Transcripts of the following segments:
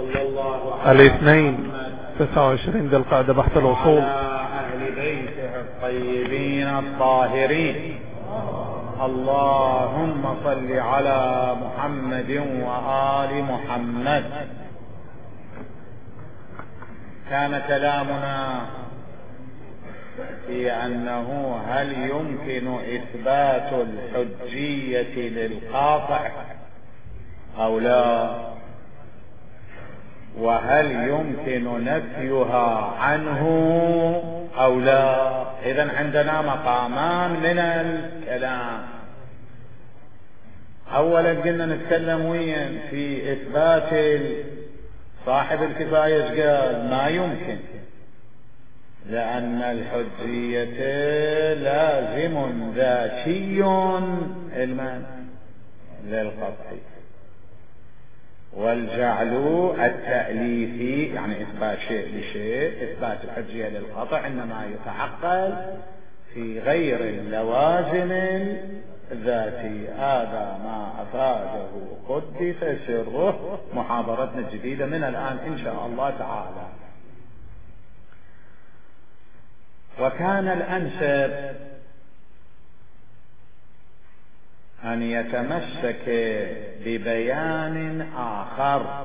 صلى الله على الاثنين 29 ذي القعدة بحث الوصول. وعلى أهل بيته الطيبين الطاهرين. اللهم صل على محمد وآل محمد. كان كلامنا في أنه هل يمكن إثبات الحجية للقاطع أو لا، وهل يمكن نفيها عنه أو لا. إذن عندنا مقامان من الكلام. أولا قلنا نتكلم وين في إثبات صاحب الكفاية، قال ما يمكن، لأن الحجية لازم ذاتي للقطع، والجعل التأليفي يعني إثبات شيء لشيء، إثبات الحجية للقطع إنما يتعقل في غير اللوازم الذاتي. هذا ما أفاده قدس سره محاضرتنا الجديدة من الآن إن شاء الله تعالى. وكان الأنسب أن يتمسك ببيان آخر،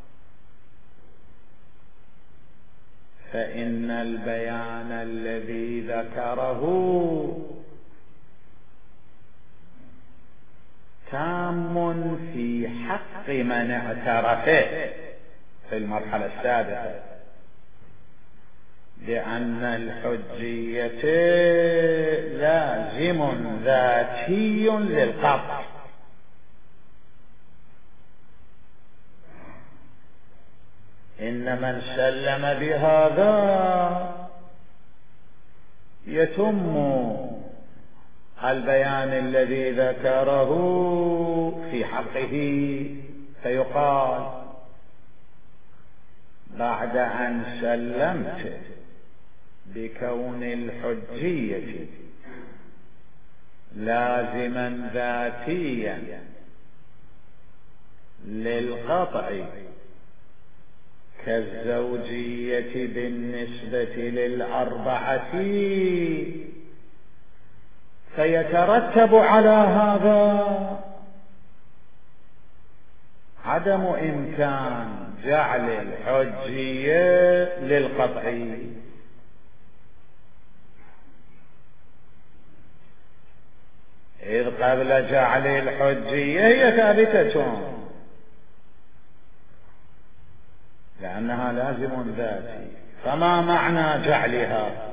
فإن البيان الذي ذكره تام في حق من اعترف في المرحلة السادسة، لأن الحجية لازم ذاتي للقطع. إن من سلم بهذا يتم البيان الذي ذكره في حقه، فيقال بعد أن سلمت بكون الحجية لازما ذاتيا للقطع كالزوجية بالنسبة للأربعة، فيترتب على هذا عدم إمكان جعل الحجية للقطع، إذ قبل جعل الحجية هي ثابتة لأنها لازم ذاتي. فما معنى جعلها؟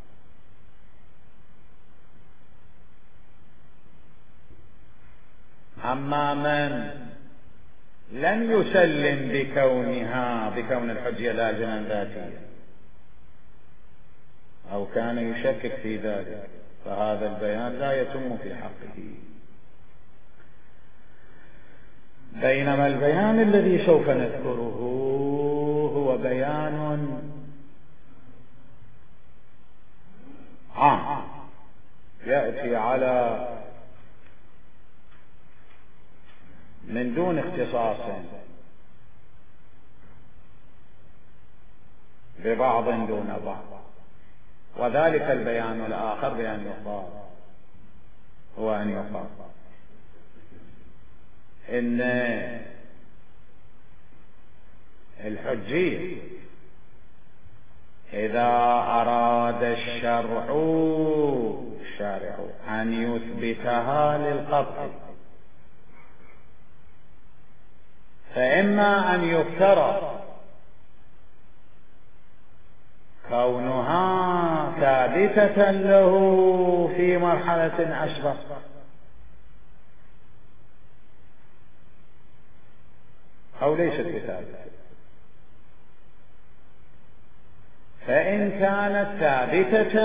أما من لم يسلم بكون الحجية لازما ذاتيا أو كان يشكك في ذلك، فهذا البيان لا يتم في حقه. بينما البيان الذي سوف نذكره هو بيان عام يأتي على من دون اختصاص ببعض دون بعض. وذلك البيان الآخر بأن يقال هو أن يقال إن الحجية إذا أراد الشارع أن يثبتها للقطع، فإما أن يفترض كونها ثابتة له في مرحلة أسبق، أو ليست بثابتة. فإن كانت ثابتة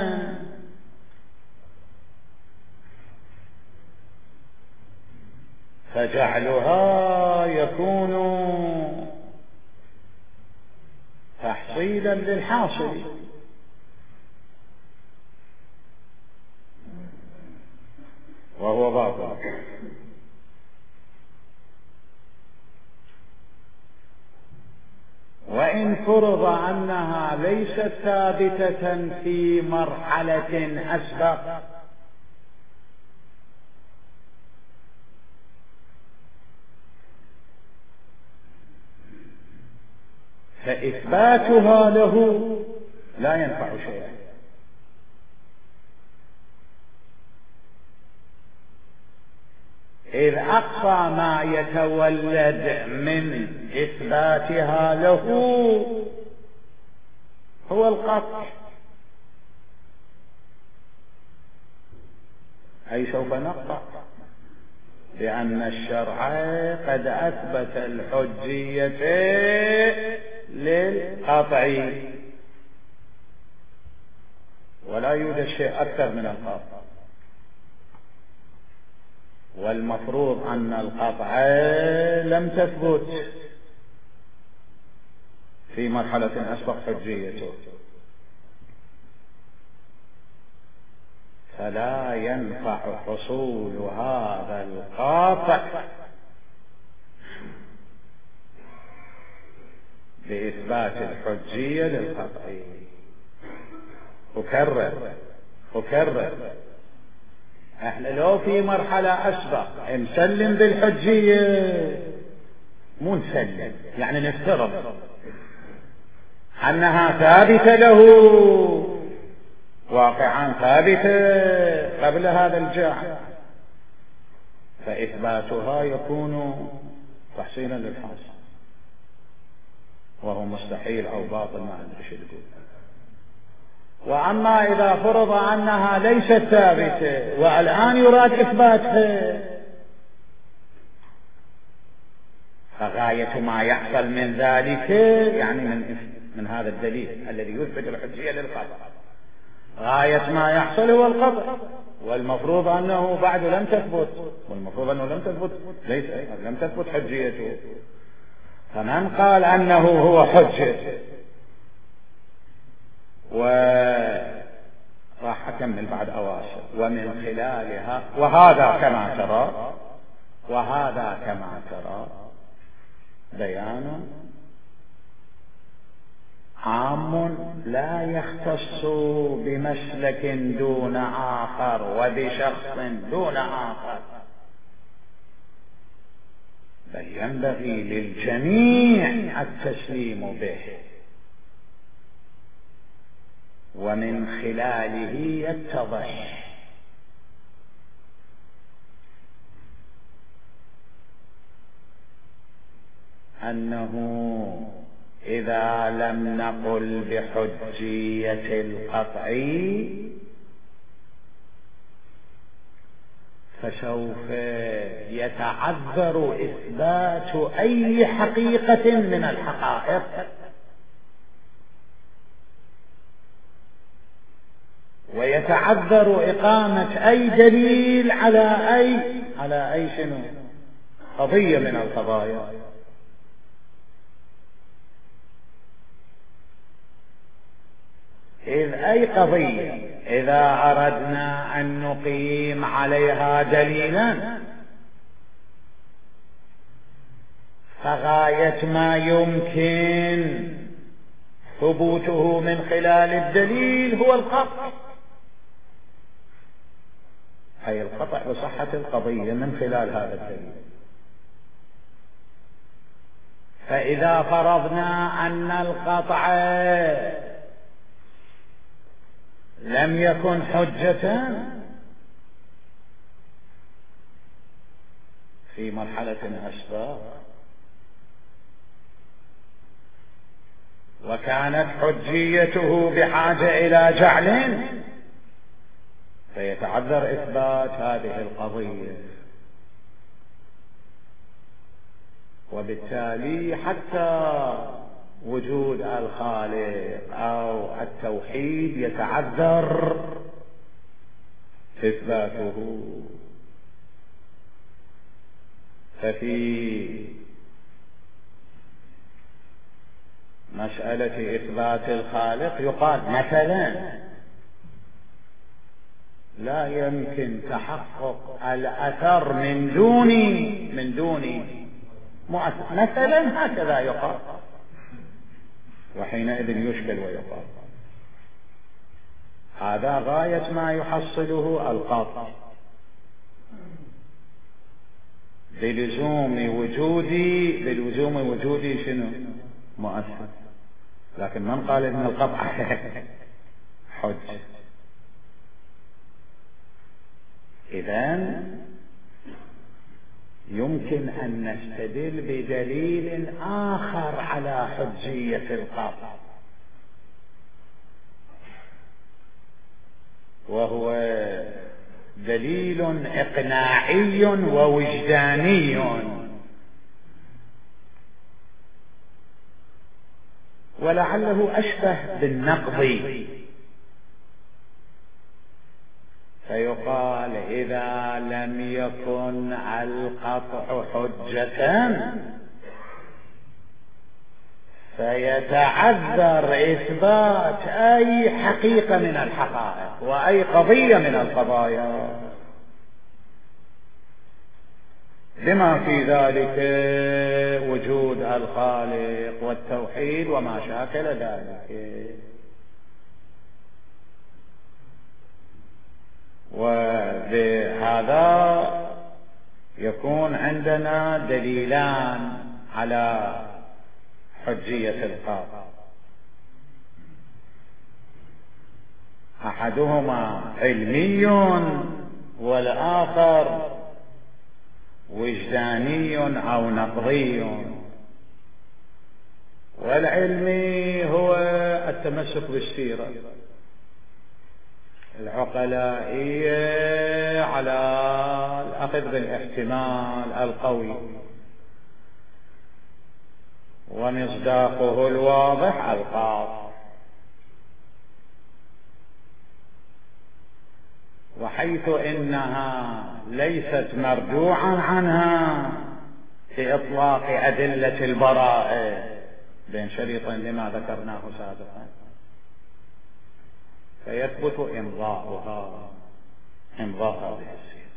فجعلها يكون تحصيلا للحاصل، وهو باطل. وإن فرض أنها ليست ثابتة في مرحلة أسبق، فإثباتها له لا ينفع شيئا. إذ أقصى ما يتولد من إثباتها له هو القطع، أي سوف نقطع، لأن الشرع قد أثبت الحجية للقطع، ولا يوجد شيء أكثر من القطع، والمفروض أن القطع لم تثبت في مرحلة أسبق حجيته، فلا ينفع حصول هذا القاطع بإثبات الحجية للقطع. أكرر احنا لو في مرحلة أسبق نسلم بالحجية، مو نسلم يعني نفترض أنها ثابتة له واقعا ثابتة قبل هذا الجاع، فإثباتها يكون تحصيلا للحاصل، وهو مستحيل أو باطل ما أدري شو يقول. وأما إذا فرض أنها ليست ثابتة والآن يراد إثباتها، فغاية ما يحصل من ذلك يعني من هذا الدليل الذي يثبت الحجية للقطع، غاية ما يحصل هو القطع، والمفروض أنه بعد لم تثبت، والمفروض أنه لم تثبت حجيته. فمن قال أنه هو حجة، وراح أكمل بعد أواصر، ومن خلالها وهذا كما ترى بيان عام لا يختص بمسلك دون آخر وبشخص دون آخر، بل ينبغي للجميع التسليم به، ومن خلاله يتضح أنه إذا لم نقل بحجية القطع فسوف يتعذر إثبات أي حقيقة من الحقائق، ويتعذر إقامة أي دليل على أي شنو قضية من القضايا. إذ أي قضية إذا أردنا أن نقيم عليها دليلا فغاية ما يمكن ثبوته من خلال الدليل هو القطع، أي القطع بصحة القضية من خلال هذا الدليل. فإذا فرضنا أن القطع لم يكن حجة في مرحلة أسبق وكانت حجيته بحاجة إلى جعل، فيتعذر إثبات هذه القضية، وبالتالي حتى وجود الخالق أو التوحيد يتعذر إثباته. ففي مسألة إثبات الخالق يقال مثلا لا يمكن تحقق الأثر من دون مؤثر، مثلا هكذا يقال، وحينئذ يشكل ويقال هذا غاية ما يحصله القاطع بلزوم وجودي شنو مؤثر، لكن من قال ان القطع حج؟ إذن يمكن أن نستدل بدليل آخر على حجية القطع، وهو دليل إقناعي ووجداني، ولعله أشبه بالنقض. فيقال إذا لم يكن القطع حجة فيتعذر إثبات أي حقيقة من الحقائق وأي قضية من القضايا، بما في ذلك وجود الخالق والتوحيد وما شاكل ذلك. وبهذا يكون عندنا دليلان على حجية القطع، أحدهما علمي والآخر وجداني أو نقضي. والعلمي هو التمسك بالسيرة العقلائية على الأخذ بالاحتمال القوي، ومصداقه الواضح القاطع. وحيث إنها ليست مرجوعا عنها في إطلاق أدلة البراءة بين شريطين لما ذكرناه سابقا، فيثبت إمضاء هذه السيرة.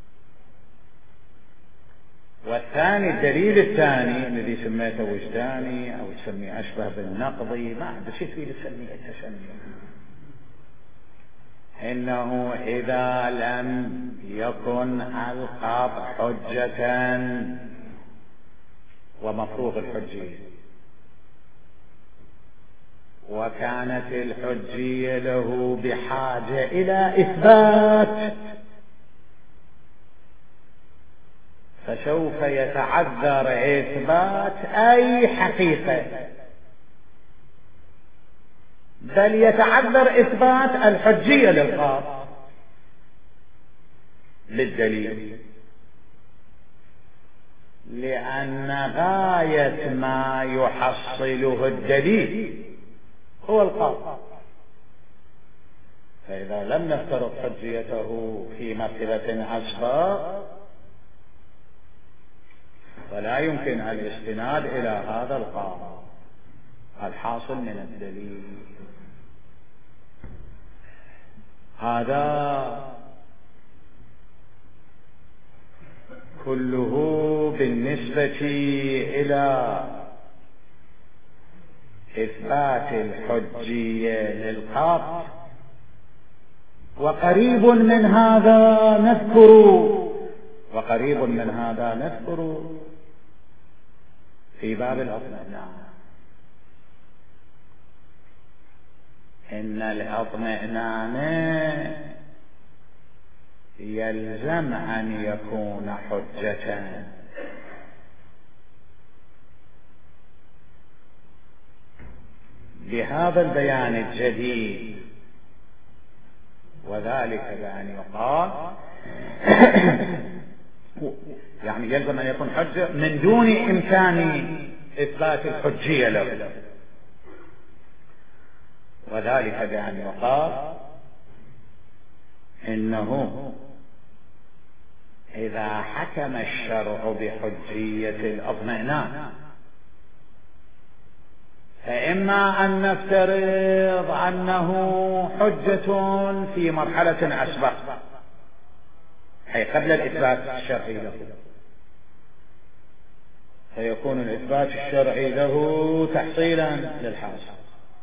والثاني الدليل الثاني الذي سميته وجداني أو تسميه أشبه بالنقضي، ما عندي شيء فيه تسميه التسمية، إنه إذا لم يكن القطع حجة ومفروض الحجية، وكانت الحجية له بحاجة إلى إثبات، فسوف يتعذر إثبات أي حقيقة، بل يتعذر إثبات الحجية للقاطع للدليل، لأن غاية ما يحصله الدليل هو القاطع. فإذا لم نفترض حجيته في مرتبة أسبق فلا يمكن الاستناد إلى هذا القاطع الحاصل من الدليل. هذا كله بالنسبة إلى إثبات الحجية للقطع. وقريب من هذا نذكر في باب الاطمئنان إن الاطمئنان يلزم أن يكون حجة، بهذا البيان الجديد، وذلك بأن يقال يعني يلزم أن يكون حجة من دون إمكان إثبات الحجية له، وذلك بأن يقال إنه إذا حكم الشرع بحجية الاطمئنان فإما أن نفترض أنه حجة في مرحلة أسبق، أي قبل الإثبات الشرعي له، فيكون الإثبات الشرعي له تحصيلا للحاصل.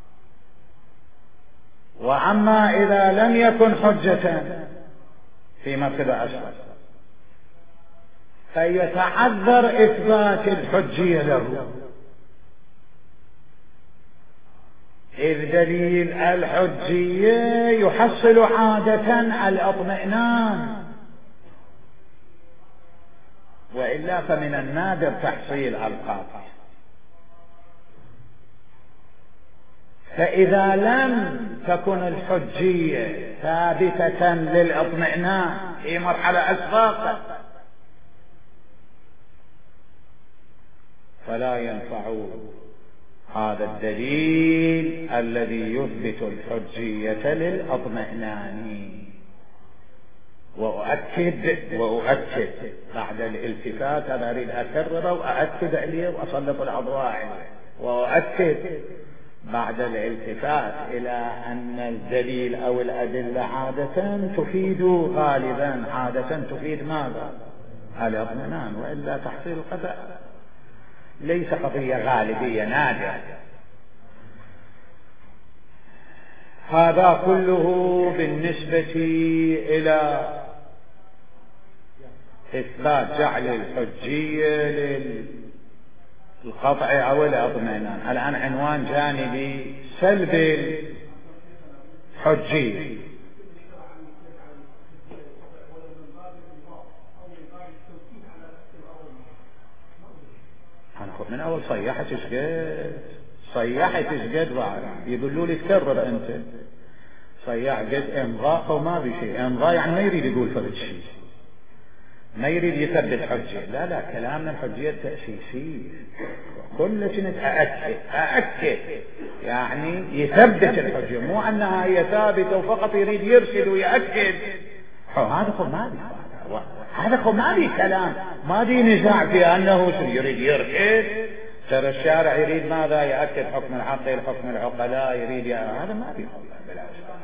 وأما إذا لم يكن حجة في مرتبة أسفل فيتعذر إثبات الحجية له، إذ دليل الحجية يحصل عادة الاطمئنان، وإلا فمن النادر تحصيل القاطع. فإذا لم تكن الحجية ثابتة للاطمئنان في مرحلة أسبق فلا ينفع هذا الدليل الذي يثبت الحجية للاطمئنان. وأؤكد بعد الالتفات، أنا أريد أكرر وأؤكد عليه وأسلط الأضواء عليه، وأؤكد بعد الالتفات إلى أن الدليل أو الأدلة عادة تفيد غالبا تفيد ماذا؟ الاطمئنان، وإلا تحصيل القطع ليس قضية غالبية نادرة. هذا كله بالنسبة إلى إثبات جعل الحجية للقطع أو الاطمئنان. الآن عنوان جانبي سلب الحجية. هناخذ من أول صيحة شقد ضعف، يقولوا لي تكرر أنت صيح قد امضاء أو ما بشيء. امضاء يعني ما يريد يقول فرد شيء، ما يريد يثبت حجة. لا كلامنا الحجية التأسيسية كل شيء أأكد يعني يثبت الحجة، مو أنها هي ثابتة وفقط يريد يرسل ويأكد. هذا ما بي كلام، ما بي نزاع في أنه يريد يرسل. ترى الشارع يريد ماذا؟ يأكد حكم العقل، حكم العقلاء، يريد هذا ما بي بلا أسباب.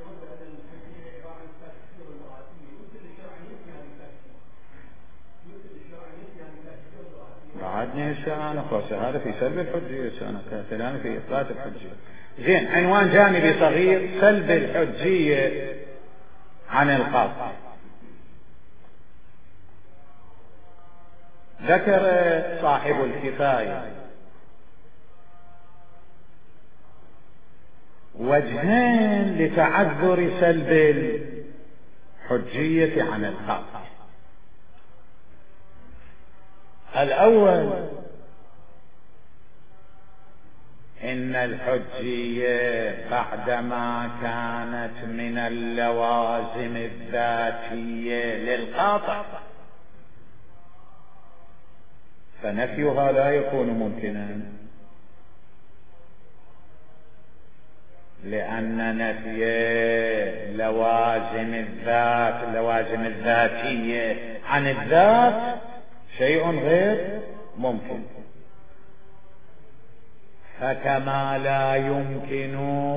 بعدني أنا خاص هذا في سلب الحجية، أنا كلامي في إثبات الحجية. زين، عنوان جانبي صغير سلب الحجية عن القاطع. ذكر صاحب الكفاية وجهين لتعذر سلب الحجية عن القاطع. الأول إن الحجية بعدما كانت من اللوازم الذاتية للقاطع فنفيها لا يكون ممكنا، لأن نفي لوازم الذاتية عن الذات شيء غير ممكن. فكما لا يمكن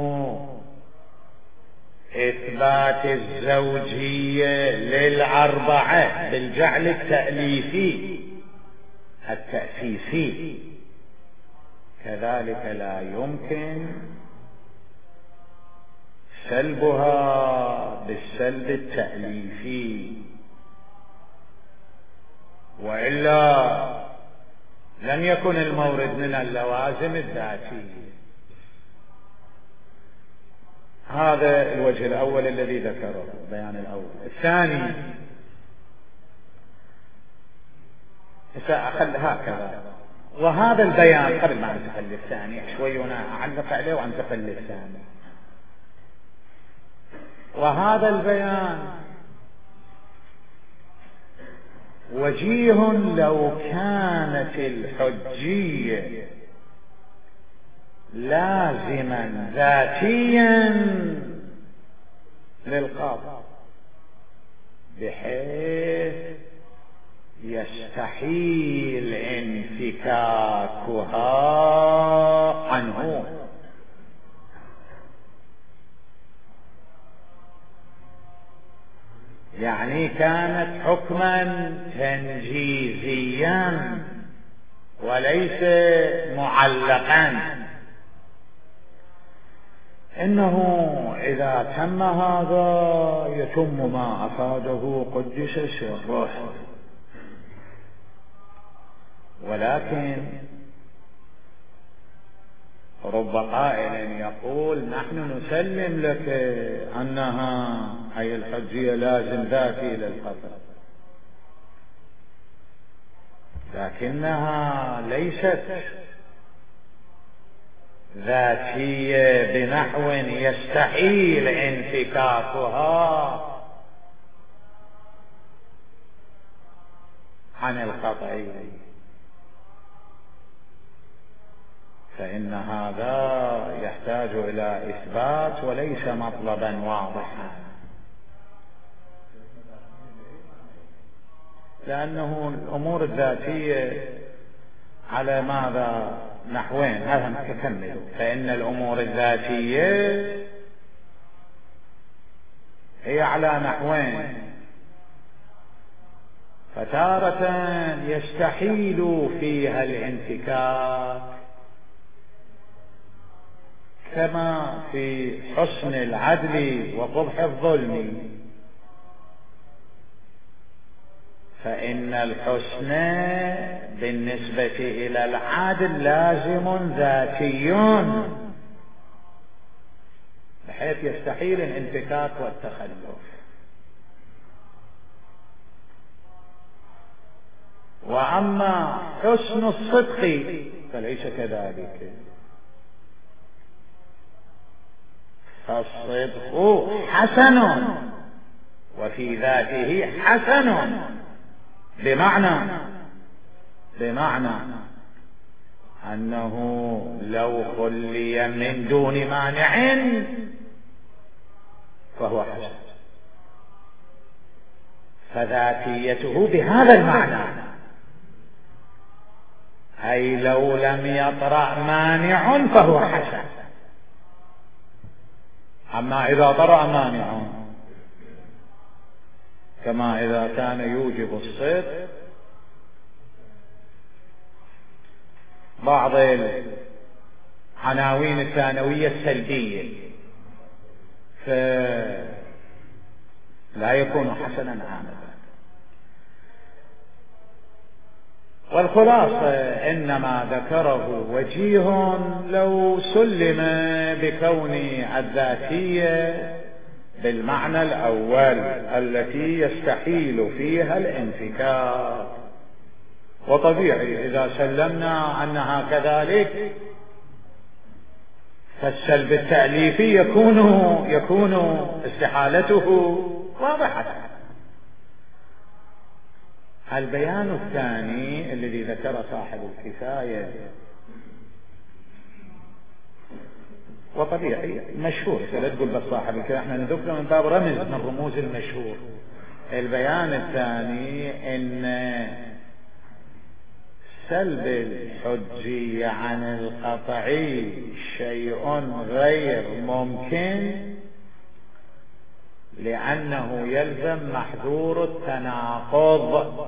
إثبات الزوجية للأربعة بالجعل التأسيسي، كذلك لا يمكن سلبها بالسلب التأليفي، وإلا لم يكن المورد من اللوازم الذاتية. هذا الوجه الأول الذي ذكره، البيان الأول. الثاني سأخل هكذا، وهذا البيان قبل ما انتقل للثاني شوي هنا أعلق عليه وانتقل للثاني. وهذا البيان وجيه لو كانت الحجية لازما ذاتيا للقاطع بحيث يستحيل انفكاكها عنه. يعني كانت حكما تنجيزيا وليس معلقا، إنه إذا تم هذا يتم ما أفاده قدس سره. ولكن رب قائل يقول نحن نسلم لك أنها أي الحجية لازم ذاتي للقطع، لكنها ليست ذاتية بنحو يستحيل انفكاكها عن القطع، فإن هذا يحتاج إلى إثبات وليس مطلبا واضحا، لأنه الأمور الذاتية على ماذا نحوين، هذا نكمل. فإن الأمور الذاتية هي على نحوين، فتارة يستحيل فيها الانفكاك كما في حسن العدل وقبح الظلم، فإن الحسن بالنسبة إلى العدل لازم ذاتي بحيث يستحيل الانفكاك والتخلف. وأما حسن الصدق فليس كذلك، فالصدق حسن وفي ذاته حسن، بمعنى أنه لو خلي من دون مانع فهو حسن، فذاتيته بهذا المعنى، أي لو لم يطرأ مانع فهو حسن. أما إذا طرأ مانع كما إذا كان يوجب الصدق بعض العناوين الثانوية السلبية، فلا يكون حسنا عاملا. والخلاصة إنما ذكره وجيه لو سلم بكون الذاتية بالمعنى الأول التي يستحيل فيها الانفكاك، وطبيعي إذا سلمنا أنها كذلك فالسلب التأليفي يكون استحالته واضحة. البيان الثاني الذي ذكر صاحب الكفاية وطبيعي مشهور، فلا تقول بس صاحب الكفاية، احنا نذكر من باب رمز من رموز المشهور. البيان الثاني ان سلب الحجية عن القطعي شيء غير ممكن، لأنه يلزم محذور التناقض،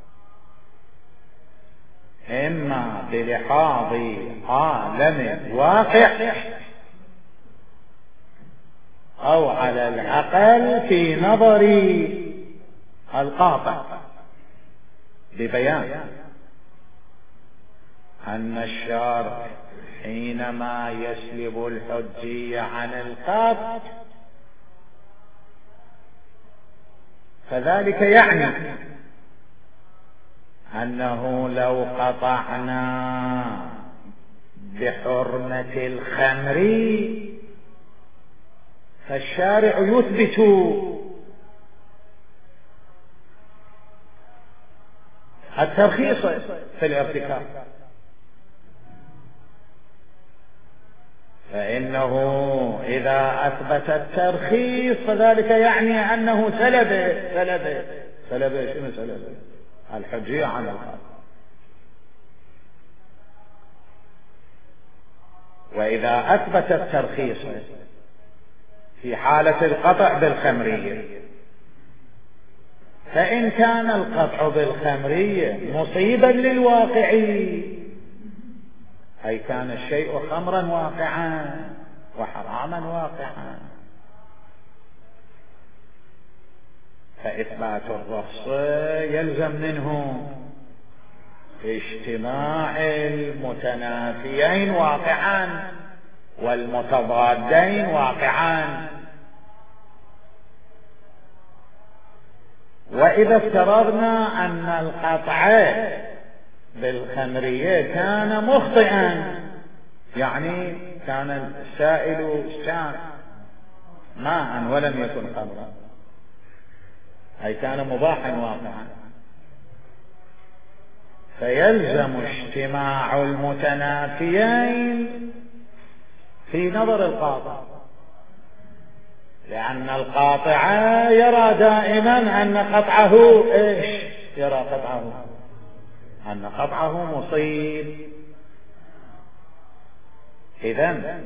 إما بلحاظ عالم الواقع أو على الأقل في نظر القاطع، ببيان أن الشارع حينما يسلب الحجية عن القطع فذلك يعني أنه لو قطعنا بحرمة الخمر فالشارع يثبت الترخيص في الارتكاب، فإنه إذا أثبت الترخيص فذلك يعني أنه سلب الحجية عن القطع. وإذا أثبت الترخيص في حالة القطع بالخمرية، فإن كان القطع بالخمرية مصيبا للواقعي كان الشيء خمرا واقعا وحراما واقعا. فإثبات الرخصة يلزم منه اجتماع المتنافيين واقعا والمتضادين واقعا. وإذا افترضنا أن القطع بالخمرية كان مخطئا، يعني كان السائل ماء ولم يكن خمرا، أي كان مباحا واقعا، فيلزم اجتماع المتنافيين في نظر القاطع، لأن القاطع يرى دائما أن قطعه يرى قطعه أن قطعه مصيب. إذن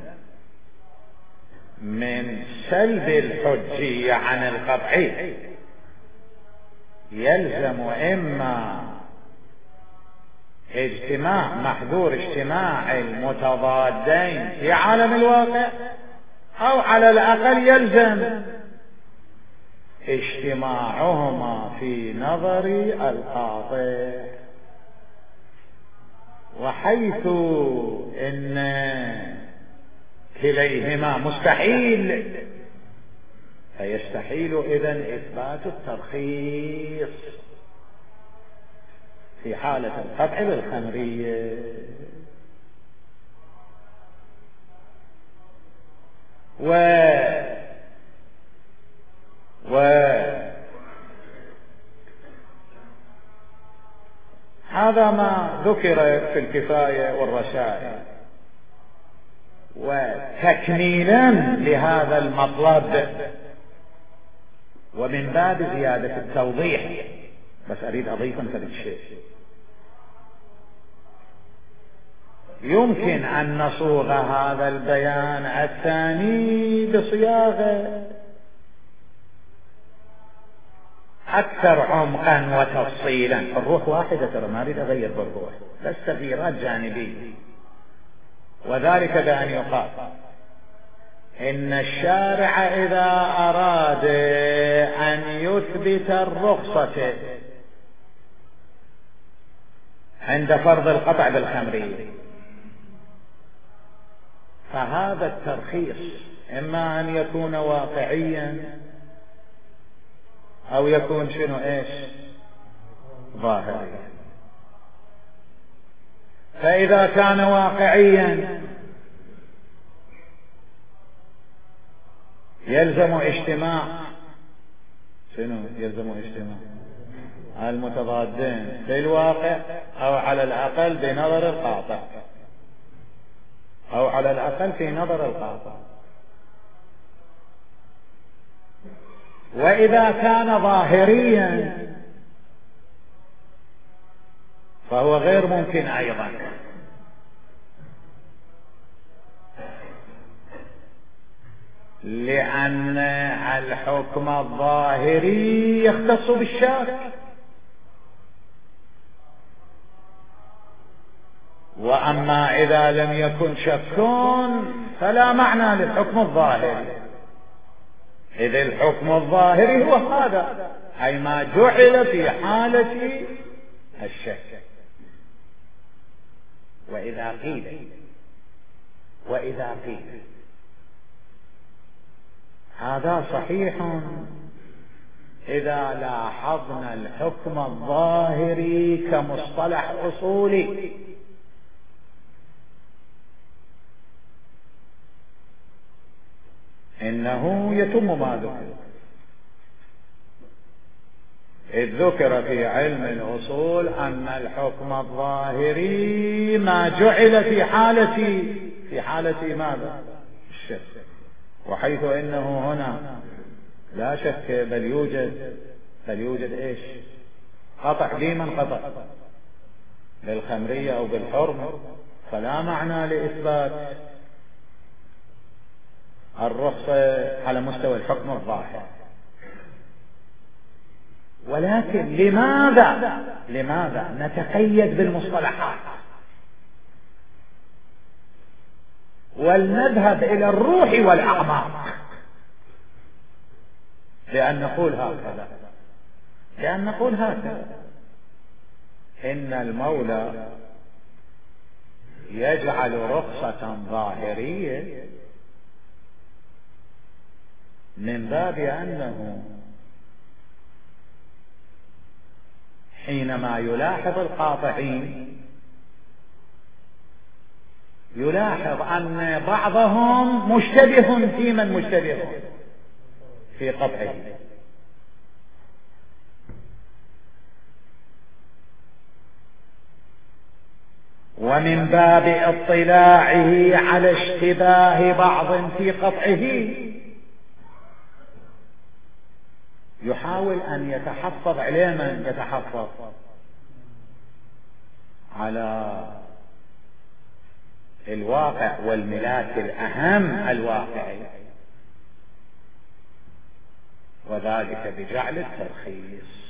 من سلب الحجية عن القطع يلزم إما محذور اجتماع المتضادين في عالم الواقع، أو على الأقل يلزم اجتماعهما في نظر القاطع. وحيث إن كليهما مستحيل، فيستحيل إذن إثبات الترخيص في حالة القطع بالخمرية. هذا ما ذكر في الكفاية والرسائل. وتكميلا لهذا المطلب ومن باب زيادة التوضيح، بس أريد أضيف ثلاث شيء. يمكن أن نصوغ هذا البيان الثاني بصياغة أكثر عمقا وتفصيلا. الروح واحدة، ترى ما أريد أغير بالروح، بس تغييرات جانبية. وذلك بأن يقال إن الشارع إذا أراد أن يثبت الرخصة عند فرض القطع بالخمرية، فهذا الترخيص إما أن يكون واقعيا أو يكون ظاهريا. فإذا كان واقعيا يلزم اجتماع المتضادين في الواقع، أو على الأقل بنظر القاطع، أو على الأقل في نظر القاطع. وإذا كان ظاهريا فهو غير ممكن أيضا، لأن الحكم الظاهري يختص بالشاك، وأما إذا لم يكن شك فلا معنى للحكم الظاهري، إذ الحكم الظاهري هو هذا، أي ما جعل في حالة الشك. وإذا قيل هذا صحيح إذا لاحظنا الحكم الظاهري كمصطلح أصولي، إنه يتم ما ذكر، إذ ذكر في علم الأصول أن الحكم الظاهري ما جعل في حالة ماذا؟ الشك. وحيث إنه هنا لا شك بل يوجد قطع بمن قطع بالخمرية أو بالحرمة، فلا معنى لإثبات الرخصة على مستوى الحكم الظاهر. ولكن لماذا نتقيد بالمصطلحات؟ ولنذهب إلى الروح والأعماق، لأن نقول هكذا إن المولى يجعل رخصة ظاهرية من باب أنه حينما يلاحظ القاطعين يلاحظ أن بعضهم مشتبه في من مشتبه في قطعه، ومن باب اطلاعه على اشتباه بعض في قطعه يحاول أن يتحفظ عليه، من يتحفظ على الواقع والملاك الأهم الواقعي، وذلك بجعل الترخيص.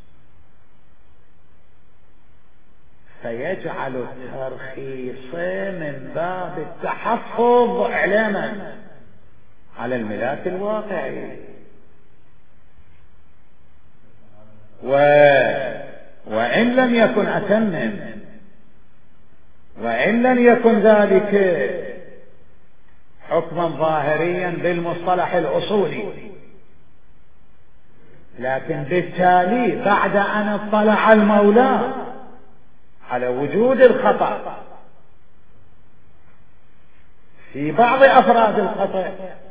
فيجعل الترخيص من باب التحفظ علما على الملاك الواقعي، وإن لم يكن أتمم، وإن لم يكن ذلك حكما ظاهريا بالمصطلح الأصولي، لكن بالتالي بعد أن اطلع المولى على وجود الخطأ في بعض أفراد الخطأ،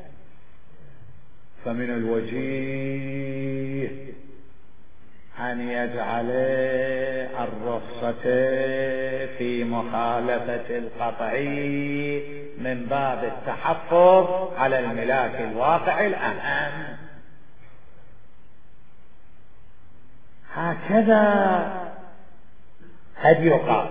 فمن الوجيه أن يجعل الرخصة في مخالفة القطع من باب التحفظ على الملاك الواقع الأهم. هكذا قد يقال،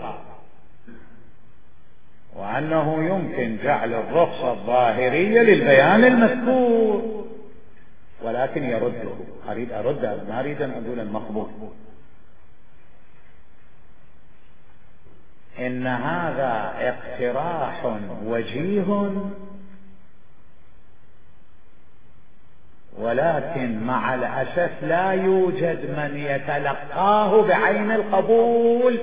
وأنه يمكن جعل الرخصة الظاهرية للبيان المذكور، ولكن يرده. أريد أرد، ما أريد أن أقول المقبول. إن هذا اقتراح وجيه، ولكن مع الأسف لا يوجد من يتلقاه بعين القبول،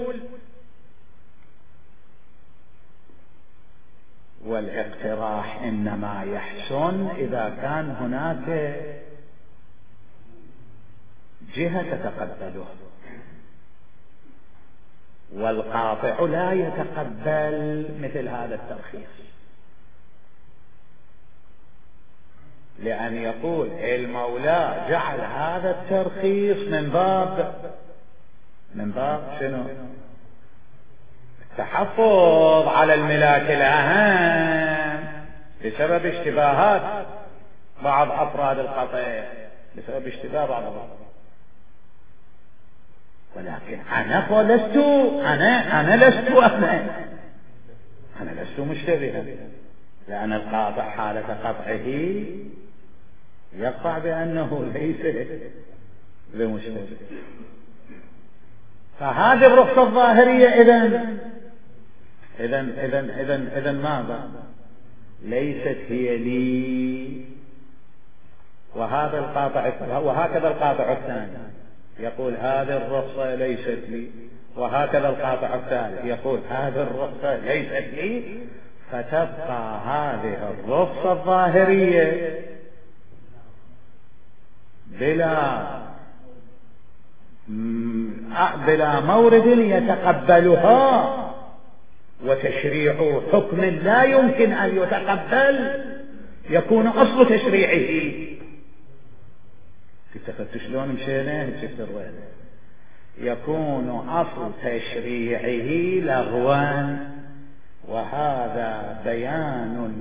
والاقتراح إنما يحسن إذا كان هناك جهة تتقبله، والقاطع لا يتقبل مثل هذا الترخيص، لأن يقول المولى جعل هذا الترخيص من باب شنو؟ التحفظ على الملاك الأهم بسبب اشتباهات بعض أفراد القطع، بسبب اشتباه بعض الأفراد. ولكن أنا لست مشتبها، لأن القاطع حالة قطعه يقع بأنه ليس بمشتبه. فهذه الرخصة الظاهرية إذن ماذا؟ ليست هي لي، وهذا القاطع، وهكذا القاطع الثاني يقول هذه الرخصة ليست لي، وهكذا القاطع الثالث يقول هذه الرخصة ليست لي، فتبقى هذه الرخصة الظاهرية بلا مورد يتقبلها، وتشريع حكم لا يمكن أن يتقبل يكون أصل تشريعه. اتفقت شلون مشينا الوين؟ يكون أصل تشريعه لغوا، وهذا بيان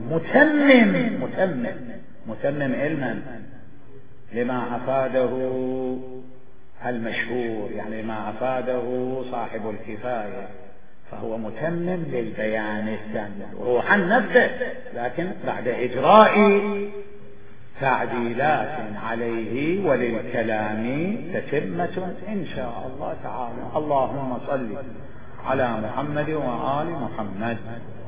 متمم علما لما أفاده المشهور، يعني ما أفاده صاحب الكفاية، فهو متمم للبيان الثاني روحا نفسه، لكن بعد إجراء تعديلات عليه وللكلام تتمة إن شاء الله تعالى. اللهم صل على محمد وآل محمد.